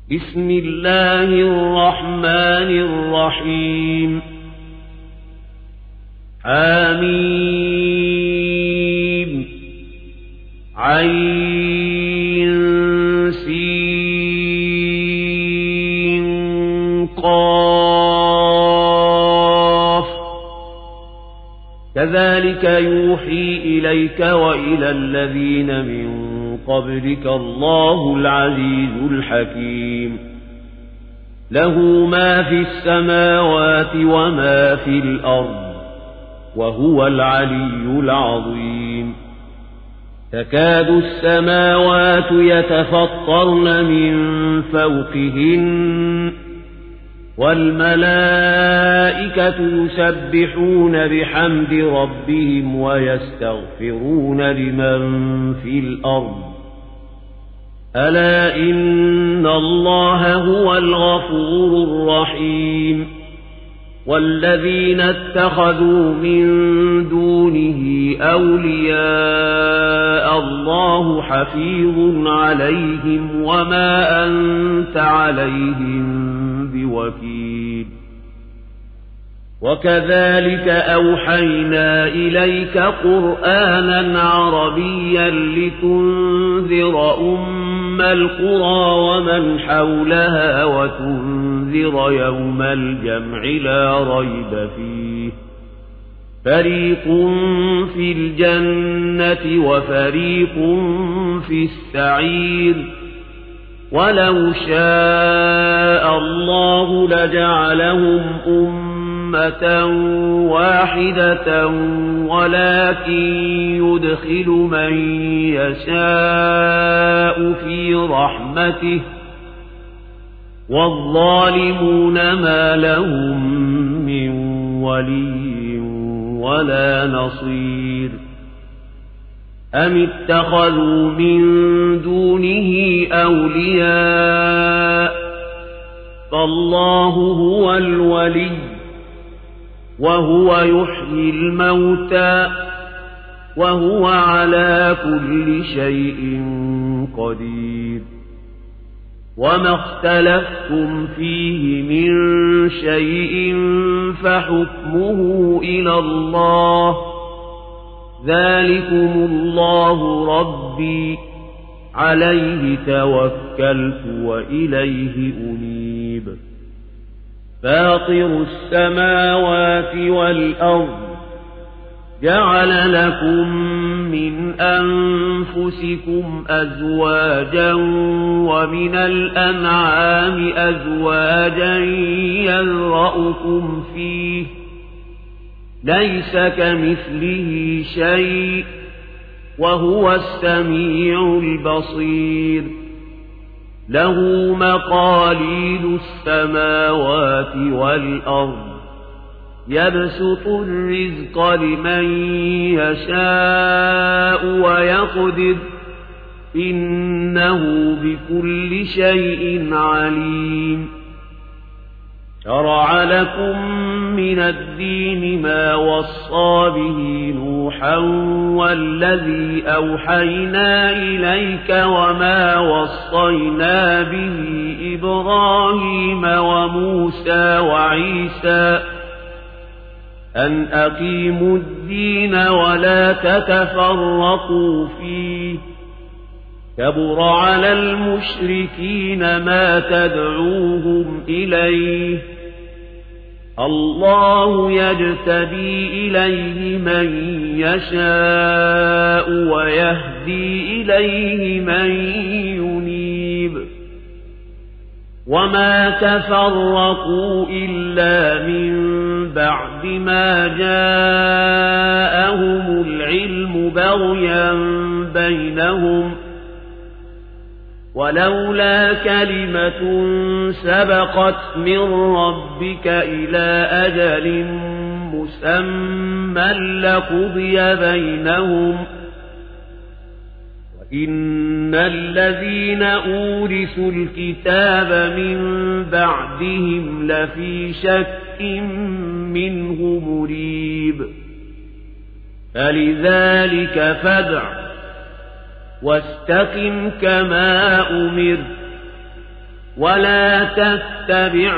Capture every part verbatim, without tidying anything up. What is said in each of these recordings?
بسم الله الرحمن الرحيم حميم عين سين قاف كذلك يوحي إليك وإلى الذين من قبلك الله العزيز الحكيم له ما في السماوات وما في الأرض وهو العلي العظيم تكاد السماوات يتفطرن من فوقهن والملائكة يسبحون بحمد ربهم ويستغفرون لمن في الأرض ألا إن الله هو الغفور الرحيم والذين اتخذوا من دونه أولياء الله حفيظ عليهم وما أنت عليهم بوكيل وكذلك أوحينا إليك قرآنا عربيا لتنذر أم القرى ومن حولها وتنذر يوم الجمع لا ريب فيه فريق في الجنة وفريق في السعير ولو شاء الله لجعلهم أمة واحدة ولكن يدخل من يشاء في رحمته والظالمون ما لهم من ولي ولا نصير أم اتخذوا من دونه أولياء فالله هو الولي وهو يحيي الموتى وهو على كل شيء قدير وما اختلفتم فيه من شيء فحكمه إلى الله ذلكم الله ربي عليه توكلت وإليه أنيب فاطر السماوات والأرض جعل لكم من أنفسكم أزواجا ومن الأنعام أزواجا يذرأكم فيه ليس كمثله شيء وهو السميع البصير له مقاليد السماوات والأرض يبسط الرزق لمن يشاء ويقدر إنه بكل شيء عليم شرع لكم من الدين ما وصى به نوحا والذي أوحينا إليك وما وصينا به إبراهيم وموسى وعيسى أن أقيموا الدين ولا تتفرقوا فيه كبر على المشركين ما تدعوهم إليه الله يجتبي إليه من يشاء ويهدي إليه من ينيب وما تفرقوا إلا من بعد ما جاءهم العلم بغيا بينهم ولولا كلمة سبقت من ربك إلى أجل مسمى لقضي بينهم وإن الذين أورثوا الكتاب من بعدهم لفي شك منه مريب فلذلك فادع واستقم كما أمرت ولا تتبع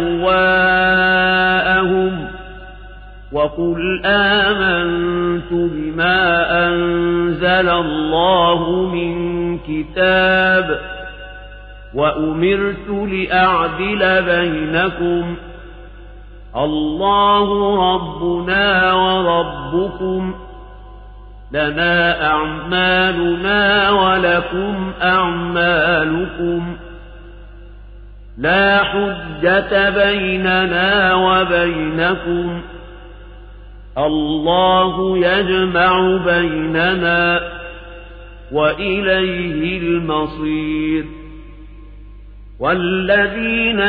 أهواءهم وقل آمنت بما أنزل الله من كتاب وأمرت لأعدل بينكم الله ربنا وربكم لنا أعمالنا ولكم أعمالكم لا حجة بيننا وبينكم الله يجمع بيننا وإليه المصير والذين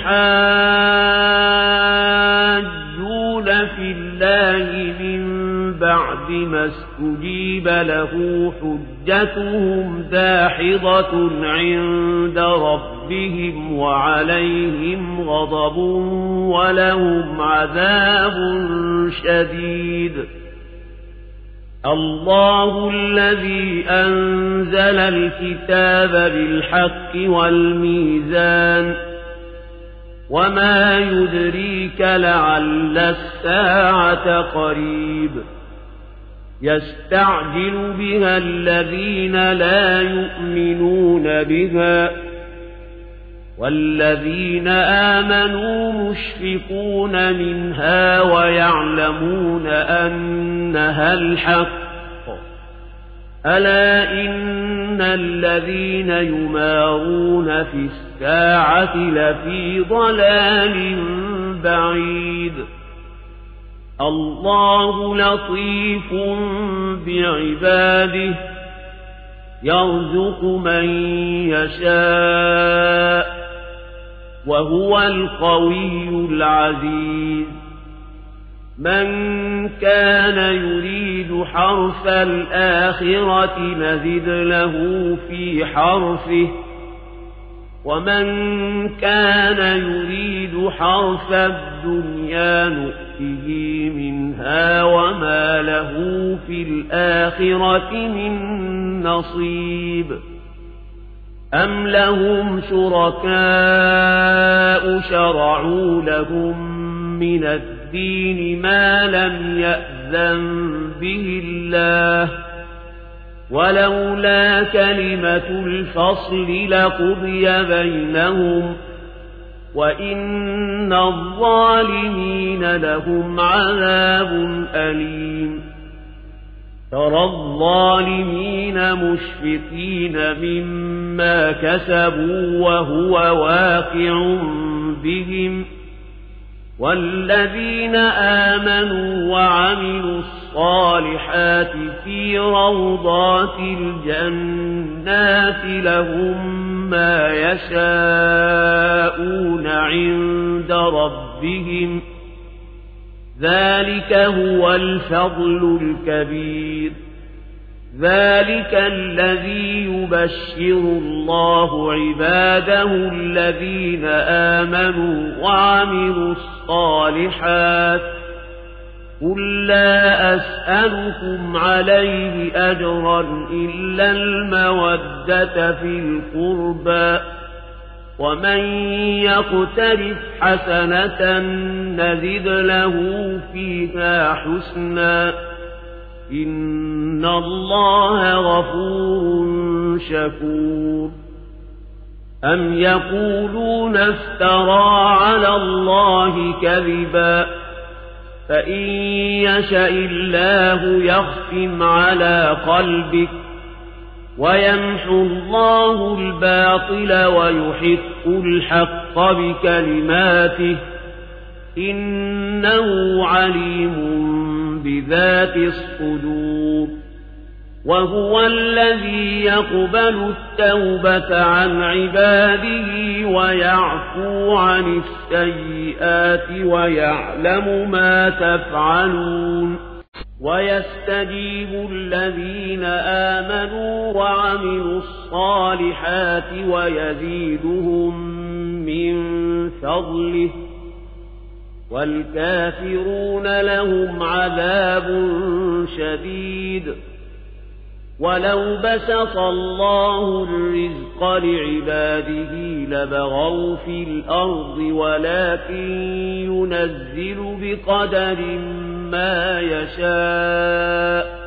يحاجون في الله من بعد ما استجيب له حجتهم داحضة عند ربهم وعليهم غضب ولهم عذاب شديد الله الذي أنزل الكتاب بالحق والميزان وما يدريك لعل الساعة قريب يستعجل بها الذين لا يؤمنون بها والذين آمنوا مشفقون منها ويعلمون أنها الحق ألا إن الذين يمارون في الساعة لفي ضلال بعيد الله لطيف بعباده يرزق من يشاء وهو القوي العزيز من كان يريد حرث الآخرة نزد له في حرثه ومن كان يريد حرث الدنيا نؤته منها وما له في الآخرة من نصيب أم لهم شركاء شرعوا لهم من الدين ما لم يأذن به الله ولولا كلمة الفصل لقضي بينهم وإن الظالمين لهم عذاب أليم ترى الظالمين مشفقين مما كسبوا وهو واقع بهم والذين آمنوا وعملوا الصالحات في روضات الجنات لهم ما يشاءون عند ربهم ذلك هو الفضل الكبير ذلك الذي يبشر الله عباده الذين آمنوا وعملوا الصالحات قل لا أسألكم عليه أجرا إلا المودة في القربى ومن يقترف حسنة نزد له فيها حسنا إن الله غفور شكور أم يقولون افترى على الله كذبا فإن يشأ الله يختم على قلبك ويمحو الله الباطل ويحق الحق بكلماته إنه عليم بذات الصدور وهو الذي يقبل التوبة عن عباده ويعفو عن السيئات ويعلم ما تفعلون ويستجيب الذين آمنوا وعملوا الصالحات ويزيدهم من فضله والكافرون لهم عذاب شديد ولو بسط الله الرزق لعباده لبغوا في الأرض ولكن ينزل بقدر ما يشاء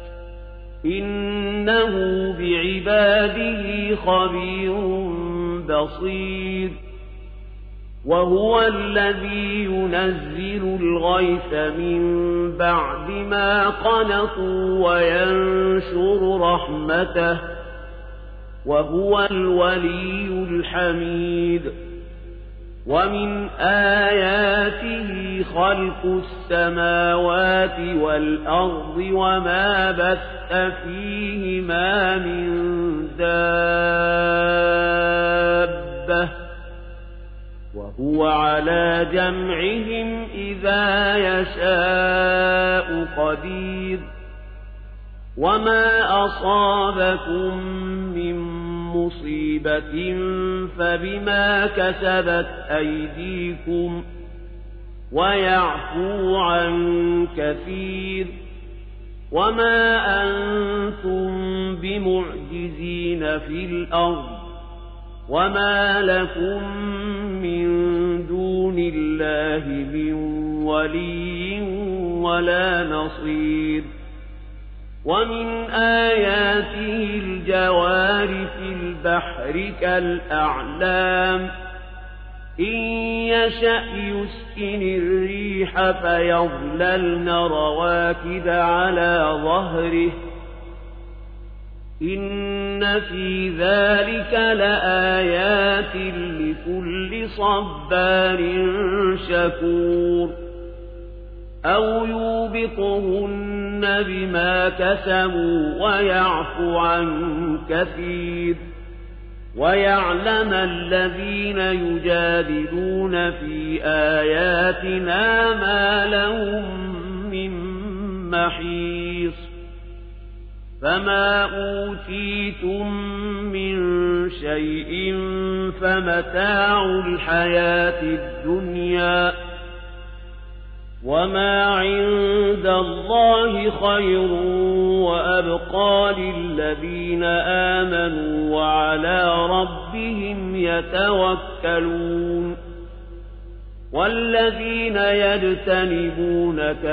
إنه بعباده خبير بصير وهو الذي ينزل الغيث من بعد ما قنطوا وينشر رحمته وهو الولي الحميد ومن آياته خلق السماوات والأرض وما بث فيهما من دابة وهو على جمعهم إذا يشاء قدير وما أصابكم من مصيبة فبما كسبت أيديكم ويعفو عن كثير وما أنتم بمعجزين في الأرض وما لكم من دون الله من ولي ولا نصير ومن آياته الجوار في البحر كالأعلام إن يشأ يسكن الريح فيظللن رواكد على ظهره إن في ذلك لآيات لكل صبار شكور أو يوبقهن بما كسبوا ويعفو عن كثير ويعلم الذين يجادلون في آياتنا ما لهم من محيص فما أوتيتم من شيء فمتاع الحياة الدنيا وما عند الله خير وأبقى للذين آمنوا وعلى ربهم يتوكلون والذين يجتنبون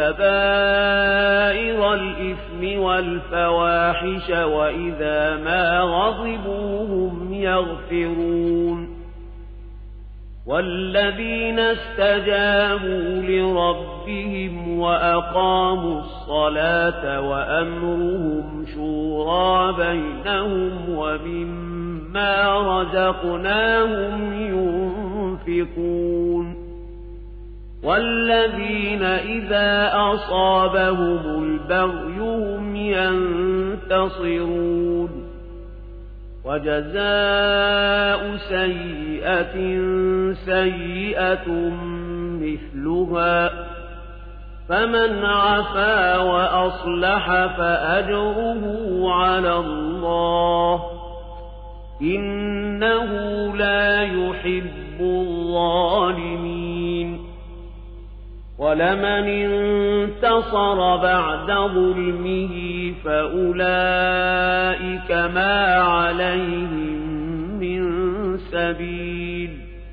كبائر الإثم والفواحش وإذا ما غضبوا هم يغفرون والذين استجابوا لربهم وأقاموا الصلاة وأمرهم شورى بينهم ومما رزقناهم ينفقون والذين إذا أصابهم البغي هم ينتصرون وجزاء سيئة سيئة مثلها فمن عفا وأصلح فأجره على الله إنه لا يحب الظالمين ولمن انتصر بعد ظلمه فأولئك ما عليهم من سبيل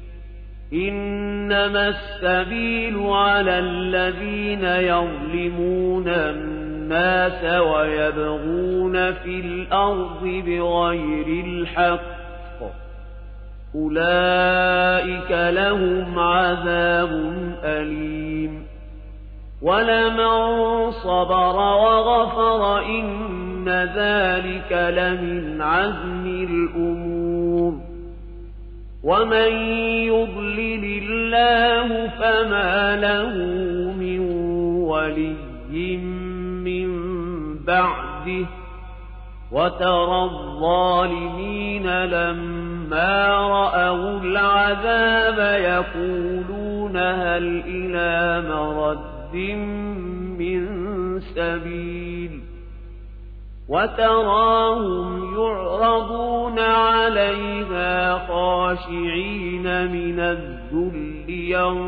إنما السبيل على الذين يظلمون الناس ويبغون في الأرض بغير الحق أولئك لهم عذاب أليم ولمن صبر وغفر إن ذلك لمن عزم الأمور ومن يضلل الله فما له من ولي من بعده وترى الظالمين لما رأوا العذاب يقولون هل إلى مرد من سبيل وتراهم يعرضون عليها خاشعين من الذل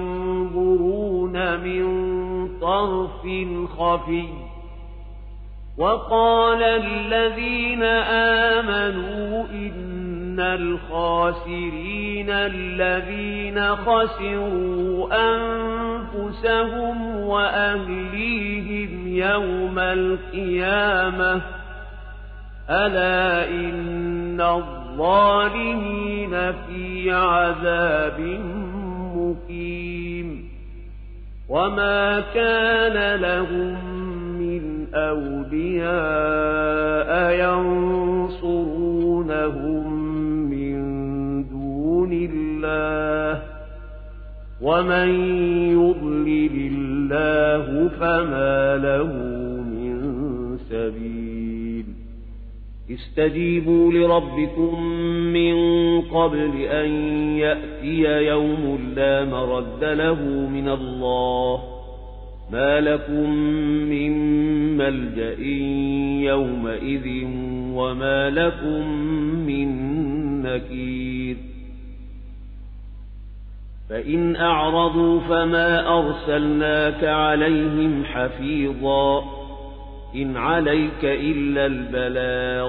ينظرون من طرف خفي وقال الذين آمنوا إن الخاسرين الذين خسروا أنفسهم وأهليهم يوم القيامة ألا إن الظالمين في عذاب مقيم وما كان لهم من أولياء ينصرونهم من دون الله ومن يضلل الله فما له من سبيل استجيبوا لربكم من قبل أن يأتي يوم لا مرد له من الله ما لكم من ملجأ يومئذ وما لكم من نكير فإن أعرضوا فما أرسلناك عليهم حفيظا إن عليك إلا البلاغ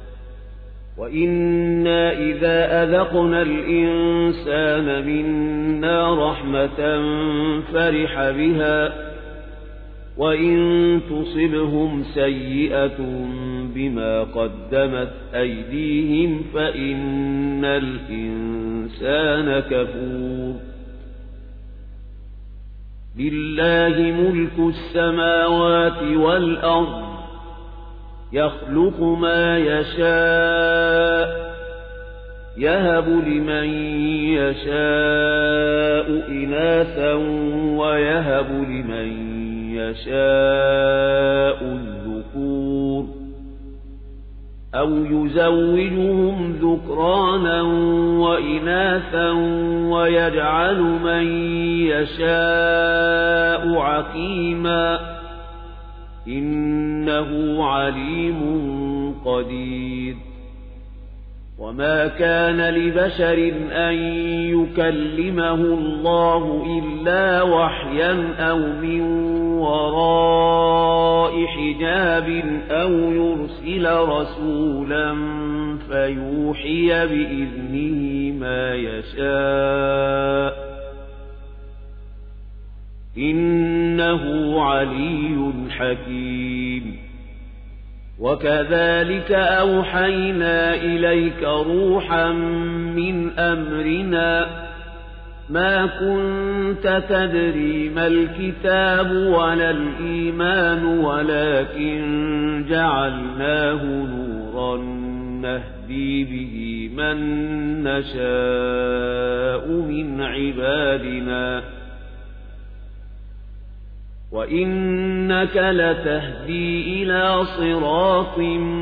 وإنا إذا أذقنا الإنسان منا رحمة فرح بها وإن تصبهم سيئة بما قدمت أيديهم فإن الإنسان كفور لله ملك السماوات والأرض يخلق ما يشاء يهب لمن يشاء إناثا ويهب لمن يشاء الذكور أو يزوجهم ذكرانا وإناثا ويجعل من يشاء عقيما إنه عليم قدير وما كان لبشر أن يكلمه الله إلا وحيا أو من وراء حجاب أو يرسل رسولا فيوحي بإذنه ما يشاء إنه علي حكيم وكذلك أوحينا إليك روحا من أمرنا ما كنت تدري ما الكتاب ولا الإيمان ولكن جعلناه نورا نهدي به من نشاء من عبادنا وإنك لتهدي إلى صراط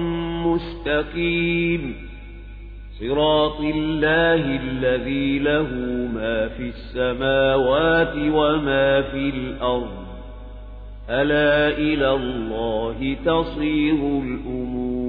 مستقيم صراط الله الذي له ما في السماوات وما في الأرض ألا إلى الله تصير الأمور